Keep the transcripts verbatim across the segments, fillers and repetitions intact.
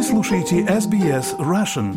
Вы слушаете эс би эс Russian.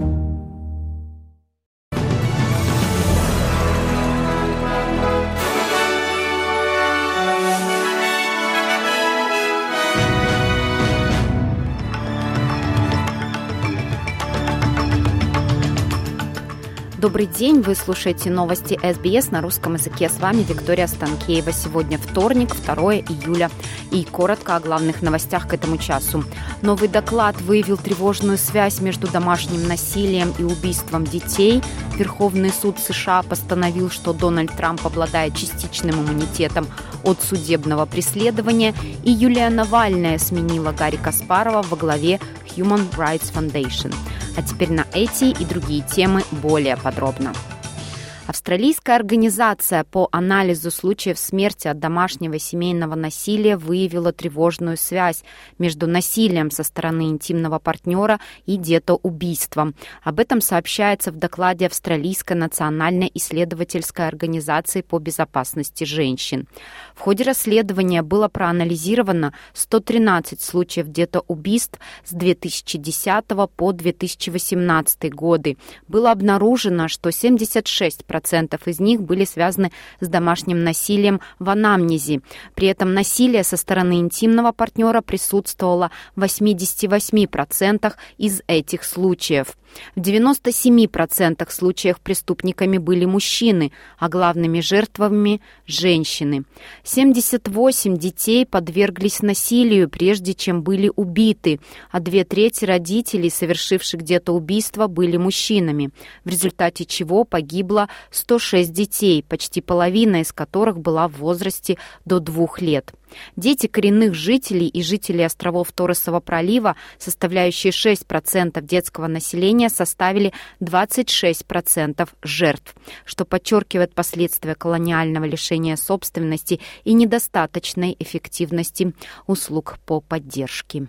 Добрый день, вы слушаете новости эс би эс на русском языке. С вами Виктория Станкеева. Сегодня вторник, второе июля. И коротко о главных новостях к этому часу. Новый доклад выявил тревожную связь между домашним насилием и убийством детей. Верховный суд США постановил, что Дональд Трамп обладает частичным иммунитетом от судебного преследования. И Юлия Навальная сменила Гарри Каспарова во главе Human Rights Foundation. А теперь на эти и другие темы более подробно. Австралийская организация по анализу случаев смерти от домашнего и семейного насилия выявила тревожную связь между насилием со стороны интимного партнера и детоубийством. Об этом сообщается в докладе Австралийской национальной исследовательской организации по безопасности женщин. В ходе расследования было проанализировано сто тринадцать случаев детоубийств с две тысячи десятого по две тысячи восемнадцатый годы. Было обнаружено, что семьдесят шесть процентов процентов из них были связаны с домашним насилием в анамнезе. При этом насилие со стороны интимного партнера присутствовало в восемьдесят восемь процентов из этих случаев. В девяносто семь процентов случаев преступниками были мужчины, а главными жертвами – женщины. семьдесят восемь детей подверглись насилию, прежде чем были убиты, а две трети родителей, совершивших детоубийство, были мужчинами, в результате чего погибло сто шесть детей, почти половина из которых была в возрасте до двух лет. Дети коренных жителей и жителей островов Торресового пролива, составляющие шесть процентов детского населения, составили двадцать шесть процентов жертв, что подчеркивает последствия колониального лишения собственности и недостаточной эффективности услуг по поддержке.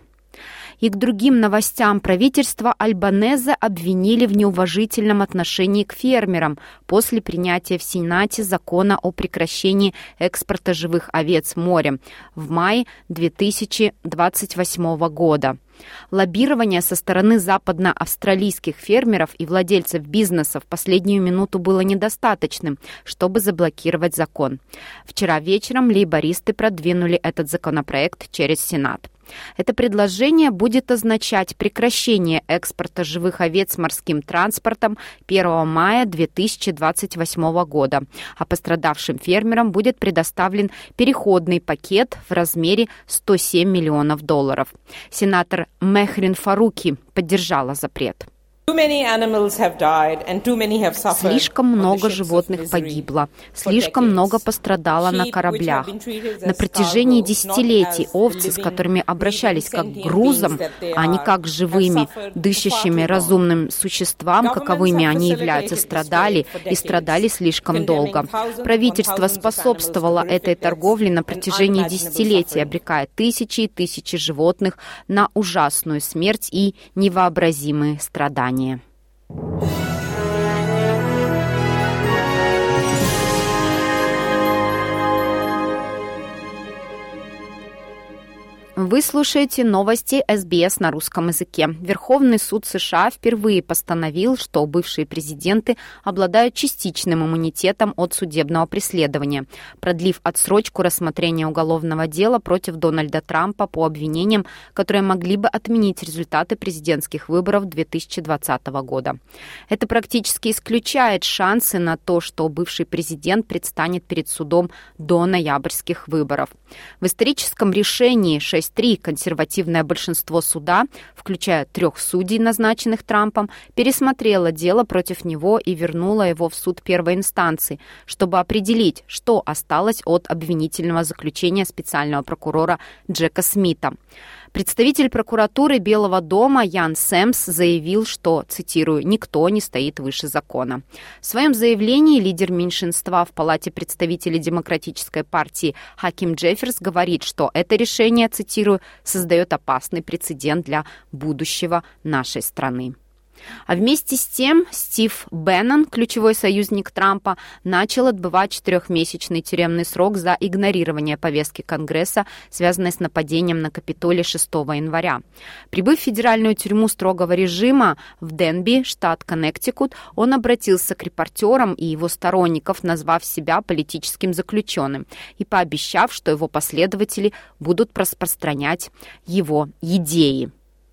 И к другим новостям. Правительство Альбанезе обвинили в неуважительном отношении к фермерам после принятия в Сенате закона о прекращении экспорта живых овец морем в мае две тысячи двадцать восьмого года. Лоббирование со стороны западноавстралийских фермеров и владельцев бизнеса в последнюю минуту было недостаточным, чтобы заблокировать закон. Вчера вечером лейбористы продвинули этот законопроект через Сенат. Это предложение будет означать прекращение экспорта живых овец морским транспортом первого мая две тысячи двадцать восьмого года, а пострадавшим фермерам будет предоставлен переходный пакет в размере сто семь миллионов долларов. Сенатор Мехрин Фаруки поддержала запрет. Слишком много животных погибло, слишком много пострадало на кораблях. На протяжении десятилетий овцы, с которыми обращались как к грузам, а не как к живыми, дышащими разумным существам, каковыми они являются, страдали и страдали слишком долго. Правительство способствовало этой торговле на протяжении десятилетий, обрекая тысячи и тысячи животных на ужасную смерть и невообразимые страдания. Вы слушаете новости эс би эс на русском языке. Верховный суд США впервые постановил, что бывшие президенты обладают частичным иммунитетом от судебного преследования, продлив отсрочку рассмотрения уголовного дела против Дональда Трампа по обвинениям, которые могли бы отменить результаты президентских выборов две тысячи двадцатого года. Это практически исключает шансы на то, что бывший президент предстанет перед судом до ноябрьских выборов. В историческом решении шесть три консервативное большинство суда, включая трех судей, назначенных Трампом, пересмотрело дело против него и вернуло его в суд первой инстанции, чтобы определить, что осталось от обвинительного заключения специального прокурора Джека Смита. Представитель прокуратуры Белого дома Ян Сэмс заявил, что, цитирую, «никто не стоит выше закона». В своем заявлении лидер меньшинства в Палате представителей Демократической партии Хаким Джефферс говорит, что это решение, цитирую, «создает опасный прецедент для будущего нашей страны». А вместе с тем Стив Беннон, ключевой союзник Трампа, начал отбывать четырехмесячный тюремный срок за игнорирование повестки Конгресса, связанной с нападением на Капитолий шестого января. Прибыв в федеральную тюрьму строгого режима в Денби, штат Коннектикут, он обратился к репортерам и его сторонников, назвав себя политическим заключенным и пообещав, что его последователи будут распространять его идеи.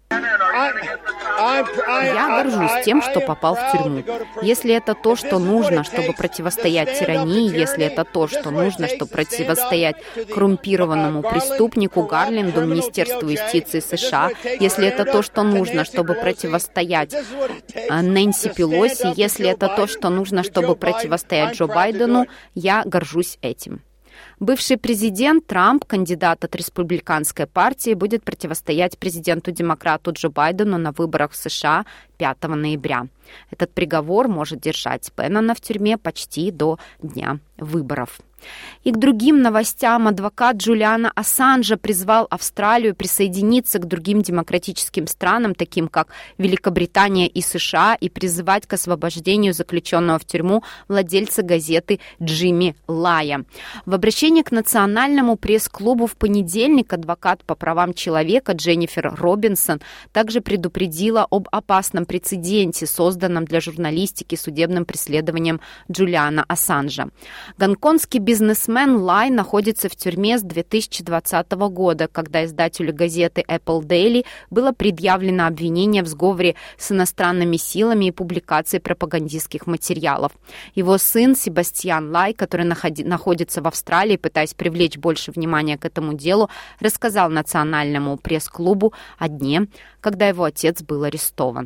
Я горжусь тем, что попал в тюрьму. Если это то, что нужно, чтобы противостоять тирании, если это то, что нужно, чтобы противостоять коррумпированному преступнику Гарленду, Министерству юстиции США, если это то, что нужно, чтобы противостоять Нэнси Пелоси, если это то, что нужно, чтобы противостоять Джо Байдену, я горжусь этим. Бывший президент Трамп, кандидат от республиканской партии, будет противостоять президенту-демократу Джо Байдену на выборах в США пятого ноября. Этот приговор может держать Беннона в тюрьме почти до дня выборов. И к другим новостям. Адвокат Джулиана Ассанжа призвал Австралию присоединиться к другим демократическим странам, таким как Великобритания и США, и призывать к освобождению заключенного в тюрьму владельца газеты Джимми Лая. В обращении к Национальному пресс-клубу в понедельник адвокат по правам человека Дженнифер Робинсон также предупредила об опасном прецеденте, созданном для журналистики судебным преследованием Джулиана Ассанжа. Гонконгский бизнесмен Лай находится в тюрьме с две тысячи двадцатого года, когда издателю газеты Apple Daily было предъявлено обвинение в сговоре с иностранными силами и публикации пропагандистских материалов. Его сын Себастьян Лай, который находи- находится в Австралии, пытаясь привлечь больше внимания к этому делу, рассказал Национальному пресс-клубу о дне, когда его отец был арестован.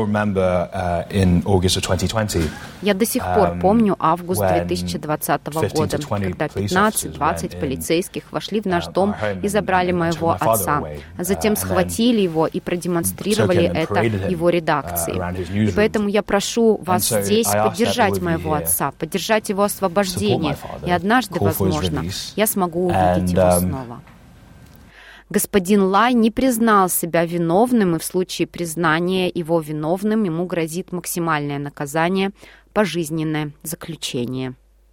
Я до сих пор помню август две тысячи двадцатого года, когда пятнадцать-двадцать полицейских вошли в наш дом и забрали моего отца, а затем схватили его и продемонстрировали это его редакции. И поэтому я прошу вас здесь поддержать моего отца, поддержать его освобождение, и однажды, возможно, я смогу увидеть его снова. Господин Лай не признал себя виновным, и в случае признания его виновным ему грозит максимальное наказание – пожизненное заключение.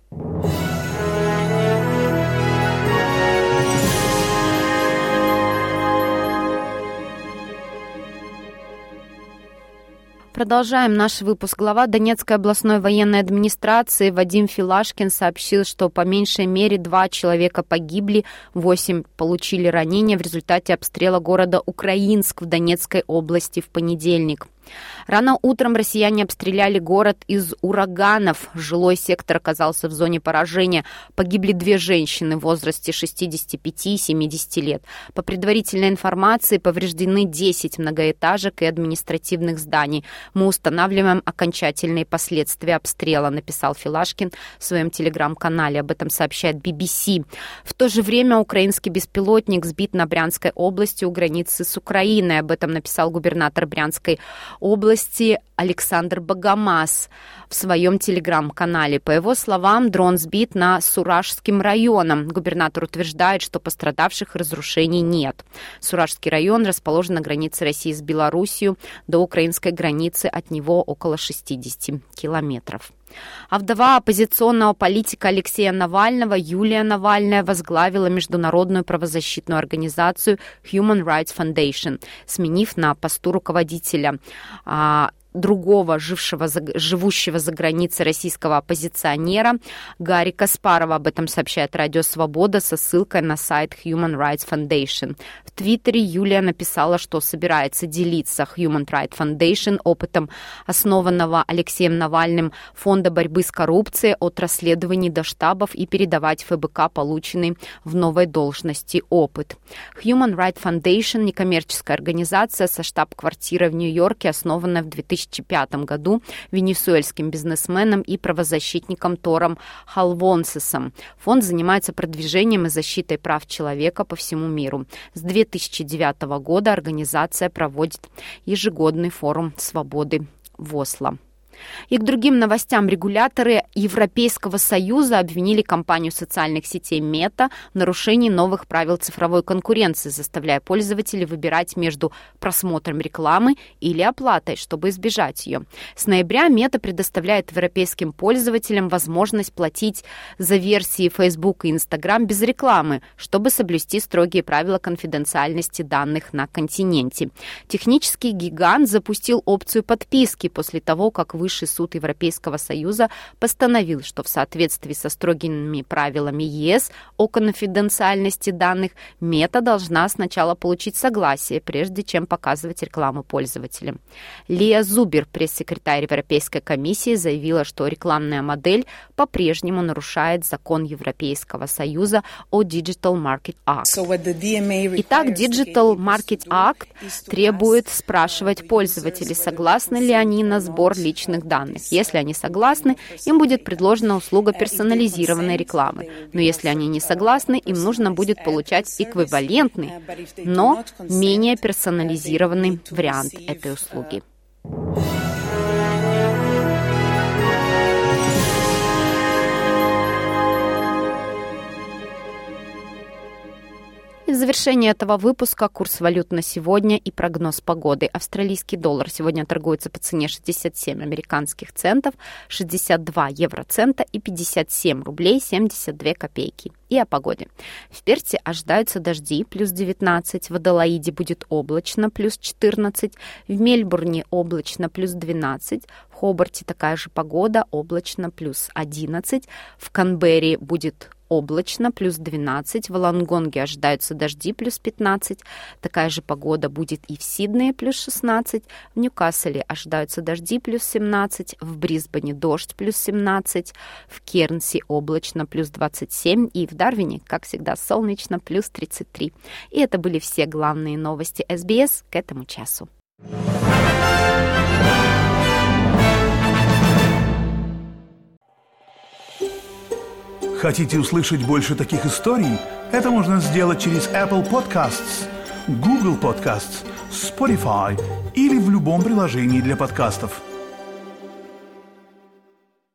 Продолжаем наш выпуск. Глава Донецкой областной военной администрации Вадим Филашкин сообщил, что по меньшей мере два человека погибли, восемь получили ранения в результате обстрела города Украинск в Донецкой области в понедельник. Рано утром россияне обстреляли город из ураганов. Жилой сектор оказался в зоне поражения. Погибли две женщины в возрасте шестидесяти пяти и семидесяти лет. По предварительной информации повреждены десять многоэтажек и административных зданий. Мы устанавливаем окончательные последствия обстрела, написал Филашкин в своем телеграм-канале. Об этом сообщает би би си. В то же время украинский беспилотник сбит на Брянской области у границы с Украиной. Об этом написал губернатор Брянской области Александр Богомаз в своем телеграм-канале. По его словам, дрон сбит над Суражским районом. Губернатор утверждает, что пострадавших и разрушений нет. Суражский район расположен на границе России с Белоруссией. До украинской границы от него около шестидесяти километров. А вдова оппозиционного политика Алексея Навального Юлия Навальная возглавила международную правозащитную организацию Human Rights Foundation, сменив на посту руководителя а, другого жившего, живущего за границей российского оппозиционера Гарри Каспарова. Об этом сообщает Радио Свобода со ссылкой на сайт Human Rights Foundation. В Твиттере Юлия написала, что собирается делиться Human Rights Foundation опытом основанного Алексеем Навальным Фонда борьбы с коррупцией от расследований до штабов и передавать эф бэ ка полученный в новой должности опыт. Human Rights Foundation – некоммерческая организация со штаб-квартирой в Нью-Йорке, основанная в две тысячи пятом году венесуэльским бизнесменом и правозащитником Тором Халвонсесом. Фонд занимается продвижением и защитой прав человека по всему миру. С две тысячи девятого года организация проводит ежегодный форум свободы в Осло. И к другим новостям. Регуляторы Европейского Союза обвинили компанию социальных сетей Meta в нарушении новых правил цифровой конкуренции, заставляя пользователей выбирать между просмотром рекламы или оплатой, чтобы избежать ее. С ноября Meta предоставляет европейским пользователям возможность платить за версии Facebook и Instagram без рекламы, чтобы соблюсти строгие правила конфиденциальности данных на континенте. Технический гигант запустил опцию подписки после того, как вышел Высший суд Европейского Союза постановил, что в соответствии со строгими правилами ЕС о конфиденциальности данных Мета должна сначала получить согласие, прежде чем показывать рекламу пользователям. Лия Зубер, пресс-секретарь Европейской комиссии, заявила, что рекламная модель по-прежнему нарушает закон Европейского Союза о Digital Market Act. Итак, Digital Market Act требует спрашивать пользователей, согласны ли они на сбор личных данных. Если они согласны, им будет предложена услуга персонализированной рекламы. Но если они не согласны, им нужно будет получать эквивалентный, но менее персонализированный вариант этой услуги. В завершении этого выпуска курс валют на сегодня и прогноз погоды. Австралийский доллар сегодня торгуется по цене шестьдесят семь американских центов, шестьдесят два евроцента и пятьдесят семь рублей семьдесят две копейки. И о погоде. В Перте ожидаются дожди, плюс девятнадцать, в Аделаиде будет облачно, плюс четырнадцать, в Мельбурне облачно, плюс двенадцать, в Хобарте такая же погода, облачно, плюс одиннадцать, в Канберре будет облачно, плюс двенадцать, в Волонгонге ожидаются дожди, плюс пятнадцать, такая же погода будет и в Сиднее, плюс шестнадцать, в Ньюкасселе ожидаются дожди, плюс семнадцать, в Брисбене дождь, плюс семнадцать, в Кернси облачно, плюс двадцать семь, и в Дарвине, как всегда, солнечно, плюс тридцать три. И это были все главные новости эс би эс к этому часу. Хотите услышать больше таких историй? Это можно сделать через Apple Podcasts, Google Podcasts, Spotify или в любом приложении для подкастов.